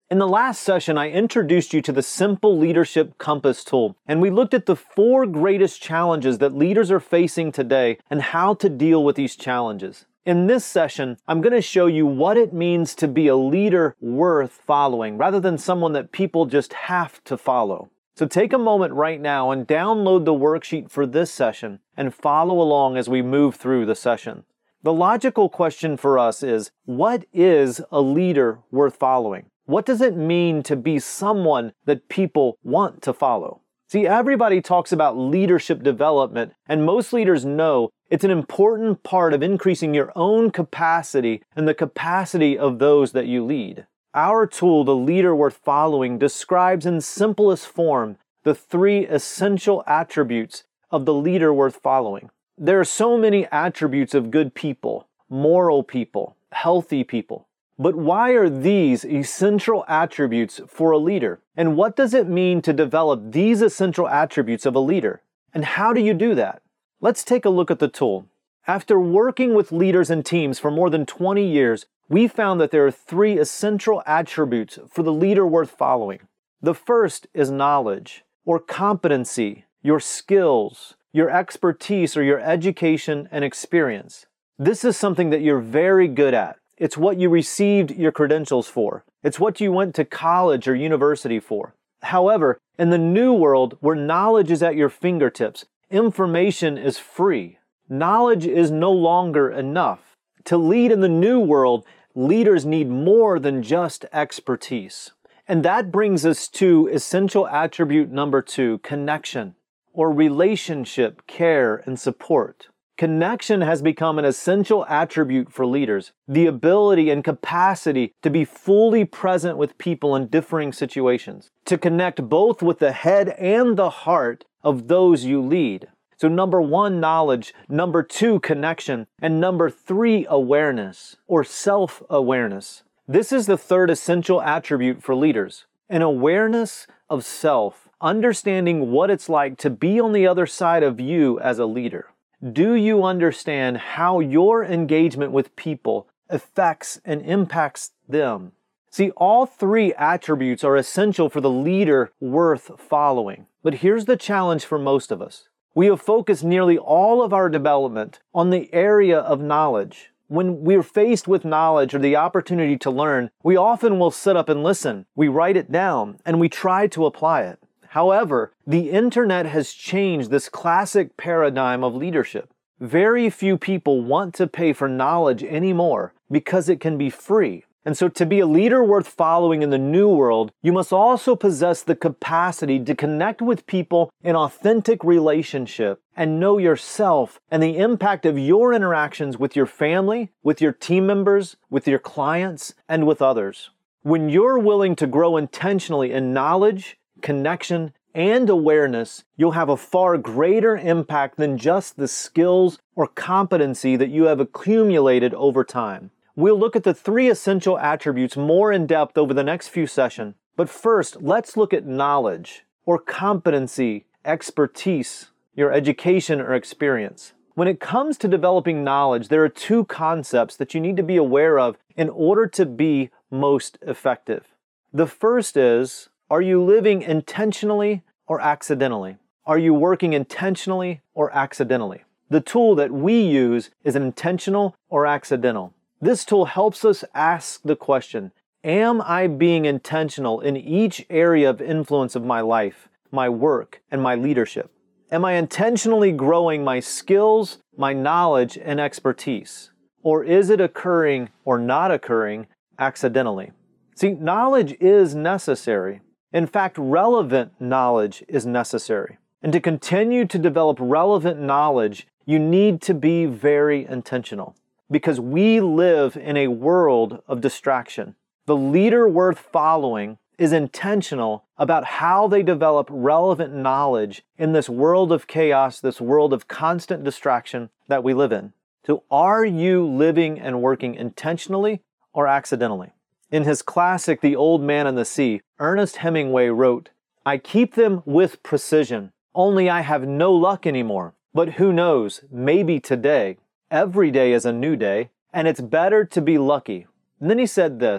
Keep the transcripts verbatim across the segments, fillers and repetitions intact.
In the last session, I introduced you to the Simple Leadership Compass tool, and we looked at the four greatest challenges that leaders are facing today and how to deal with these challenges. In this session, I'm going to show you what it means to be a leader worth following, rather than someone that people just have to follow. So take a moment right now and download the worksheet for this session and follow along as we move through the session. The logical question for us is, what is a leader worth following? What does it mean to be someone that people want to follow? See, everybody talks about leadership development, and most leaders know it's an important part of increasing your own capacity and the capacity of those that you lead. Our tool, The Leader Worth Following, describes in simplest form the three essential attributes of the leader worth following. There are so many attributes of good people, moral people, healthy people. But why are these essential attributes for a leader? And what does it mean to develop these essential attributes of a leader? And how do you do that? Let's take a look at the tool. After working with leaders and teams for more than twenty years, we found that there are three essential attributes for the leader worth following. The first is knowledge, or competency, your skills, your expertise, or your education and experience. This is something that you're very good at. It's what you received your credentials for. It's what you went to college or university for. However, in the new world, where knowledge is at your fingertips, information is free. Knowledge is no longer enough. To lead in the new world, leaders need more than just expertise. And that brings us to essential attribute number two, connection, or relationship, care, and support. Connection has become an essential attribute for leaders, the ability and capacity to be fully present with people in differing situations, to connect both with the head and the heart of those you lead. So number one, knowledge, number two, connection, and number three, awareness, or self-awareness. This is the third essential attribute for leaders, an awareness of self, understanding what it's like to be on the other side of you as a leader. Do you understand how your engagement with people affects and impacts them? See, all three attributes are essential for the leader worth following. But here's the challenge for most of us. We have focused nearly all of our development on the area of knowledge. When we're faced with knowledge or the opportunity to learn, we often will sit up and listen. We write it down and we try to apply it. However, the internet has changed this classic paradigm of leadership. Very few people want to pay for knowledge anymore because it can be free. And so to be a leader worth following in the new world, you must also possess the capacity to connect with people in authentic relationship and know yourself and the impact of your interactions with your family, with your team members, with your clients, and with others. When you're willing to grow intentionally in knowledge, connection, and awareness, you'll have a far greater impact than just the skills or competency that you have accumulated over time. We'll look at the three essential attributes more in depth over the next few sessions. But first, let's look at knowledge, or competency, expertise, your education or experience. When it comes to developing knowledge, there are two concepts that you need to be aware of in order to be most effective. The first is, are you living intentionally or accidentally? Are you working intentionally or accidentally? The tool that we use is an intentional or accidental. This tool helps us ask the question, am I being intentional in each area of influence of my life, my work, and my leadership? Am I intentionally growing my skills, my knowledge, and expertise? Or is it occurring or not occurring accidentally? See, knowledge is necessary. In fact, relevant knowledge is necessary. And to continue to develop relevant knowledge, you need to be very intentional. Because we live in a world of distraction. The leader worth following is intentional about how they develop relevant knowledge in this world of chaos, this world of constant distraction that we live in. So are you living and working intentionally or accidentally? In his classic, The Old Man and the Sea, Ernest Hemingway wrote, "I keep them with precision, only I have no luck anymore. But who knows, maybe today. Every day is a new day, and it's better to be lucky." And then he said this,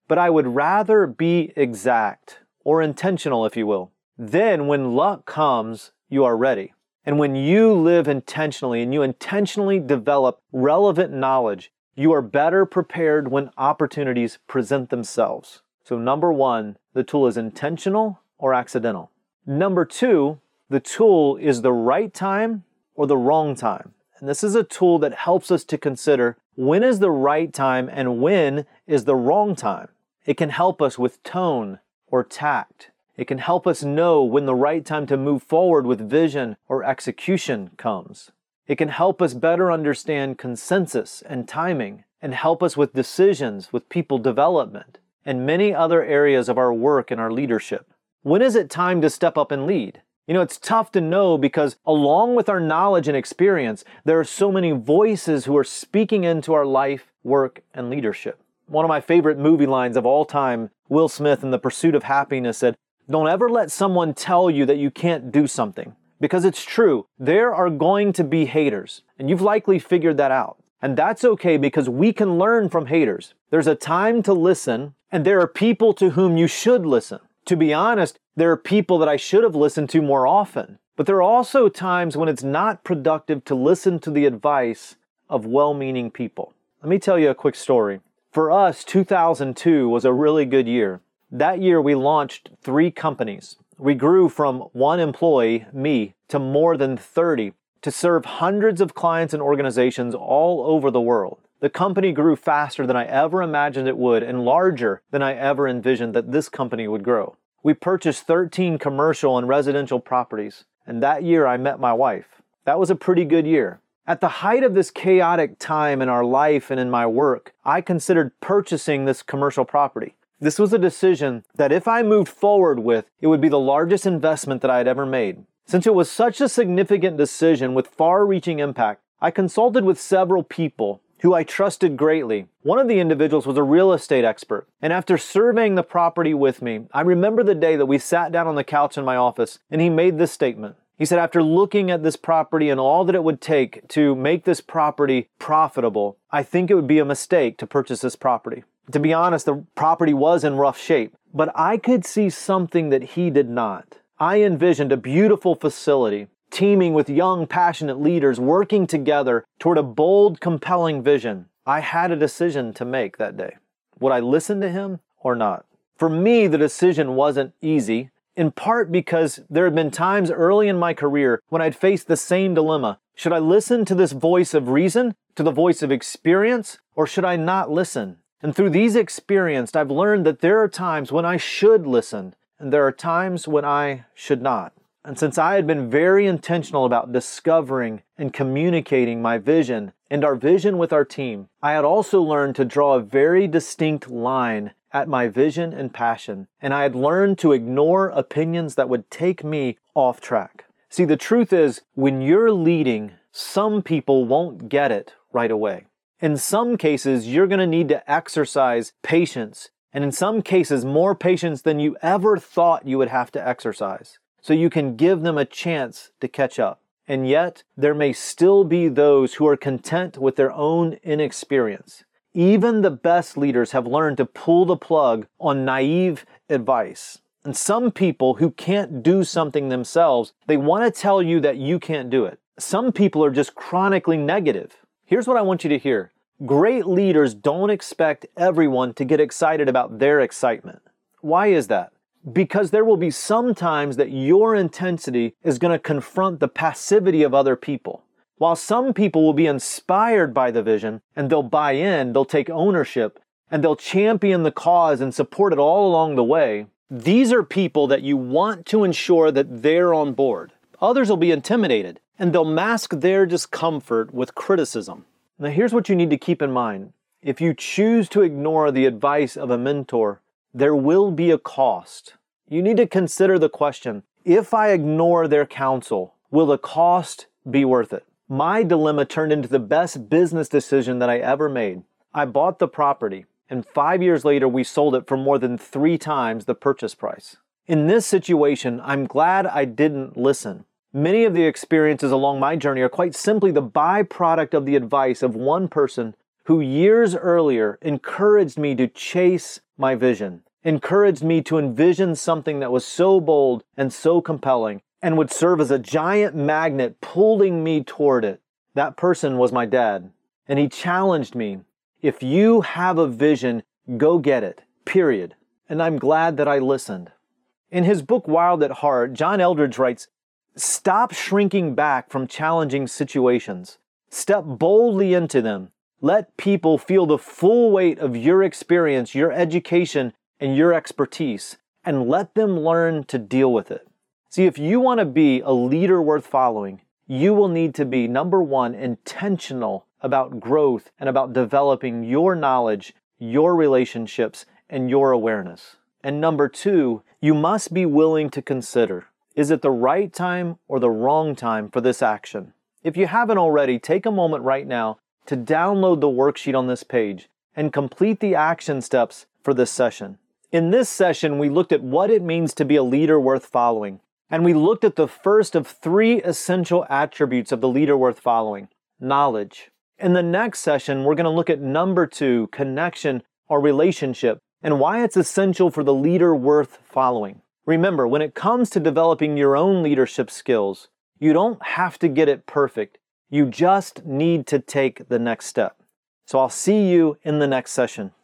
but I would rather be exact, or intentional, if you will. Then when luck comes, you are ready. And when you live intentionally and you intentionally develop relevant knowledge, you are better prepared when opportunities present themselves. So number one, the tool is intentional or accidental. Number two, the tool is the right time or the wrong time. And this is a tool that helps us to consider when is the right time and when is the wrong time. It can help us with tone or tact. It can help us know when the right time to move forward with vision or execution comes. It can help us better understand consensus and timing and help us with decisions, with people development, and many other areas of our work and our leadership. When is it time to step up and lead? You know, it's tough to know because along with our knowledge and experience, there are so many voices who are speaking into our life, work, and leadership. One of my favorite movie lines of all time, Will Smith in The Pursuit of Happiness said, "Don't ever let someone tell you that you can't do something." Because it's true, there are going to be haters, and you've likely figured that out. And that's okay because we can learn from haters. There's a time to listen, and there are people to whom you should listen. To be honest, there are people that I should have listened to more often. But there are also times when it's not productive to listen to the advice of well-meaning people. Let me tell you a quick story. For us, two thousand two was a really good year. That year, we launched three companies. We grew from one employee, me, to more than thirty, to serve hundreds of clients and organizations all over the world. The company grew faster than I ever imagined it would and larger than I ever envisioned that this company would grow. We purchased thirteen commercial and residential properties, and that year I met my wife. That was a pretty good year. At the height of this chaotic time in our life and in my work, I considered purchasing this commercial property. This was a decision that if I moved forward with, it would be the largest investment that I had ever made. Since it was such a significant decision with far-reaching impact, I consulted with several people who I trusted greatly. One of the individuals was a real estate expert, and after surveying the property with me, I remember the day that we sat down on the couch in my office, and he made this statement. He said, after looking at this property and all that it would take to make this property profitable, I think it would be a mistake to purchase this property. To be honest, the property was in rough shape, but I could see something that he did not. I envisioned a beautiful facility, teaming with young, passionate leaders working together toward a bold, compelling vision. I had a decision to make that day. Would I listen to him or not? For me, the decision wasn't easy, in part because there had been times early in my career when I'd faced the same dilemma. Should I listen to this voice of reason, to the voice of experience, or should I not listen? And through these experiences, I've learned that there are times when I should listen, and there are times when I should not. And since I had been very intentional about discovering and communicating my vision and our vision with our team, I had also learned to draw a very distinct line at my vision and passion, and I had learned to ignore opinions that would take me off track. See, the truth is, when you're leading, some people won't get it right away. In some cases, you're going to need to exercise patience, and in some cases, more patience than you ever thought you would have to exercise, so you can give them a chance to catch up. And yet, there may still be those who are content with their own inexperience. Even the best leaders have learned to pull the plug on naive advice. And some people who can't do something themselves, they want to tell you that you can't do it. Some people are just chronically negative. Here's what I want you to hear. Great leaders don't expect everyone to get excited about their excitement. Why is that? Because there will be some times that your intensity is going to confront the passivity of other people. While some people will be inspired by the vision and they'll buy in, they'll take ownership, and they'll champion the cause and support it all along the way, these are people that you want to ensure that they're on board. Others will be intimidated, and they'll mask their discomfort with criticism. Now here's what you need to keep in mind. If you choose to ignore the advice of a mentor, there will be a cost. You need to consider the question, if I ignore their counsel, will the cost be worth it? My dilemma turned into the best business decision that I ever made. I bought the property, and five years later we sold it for more than three times the purchase price. In this situation, I'm glad I didn't listen. Many of the experiences along my journey are quite simply the byproduct of the advice of one person who years earlier encouraged me to chase my vision, encouraged me to envision something that was so bold and so compelling and would serve as a giant magnet pulling me toward it. That person was my dad, and he challenged me. If you have a vision, go get it, period. And I'm glad that I listened. In his book, Wild at Heart, John Eldredge writes, "Stop shrinking back from challenging situations. Step boldly into them. Let people feel the full weight of your experience, your education, and your expertise, and let them learn to deal with it." See, if you want to be a leader worth following, you will need to be, number one, intentional about growth and about developing your knowledge, your relationships, and your awareness. And number two, you must be willing to consider, is it the right time or the wrong time for this action? If you haven't already, take a moment right now to download the worksheet on this page and complete the action steps for this session. In this session, we looked at what it means to be a leader worth following, and we looked at the first of three essential attributes of the leader worth following, knowledge. In the next session, we're going to look at number two, connection or relationship, and why it's essential for the leader worth following. Remember, when it comes to developing your own leadership skills, you don't have to get it perfect. You just need to take the next step. So I'll see you in the next session.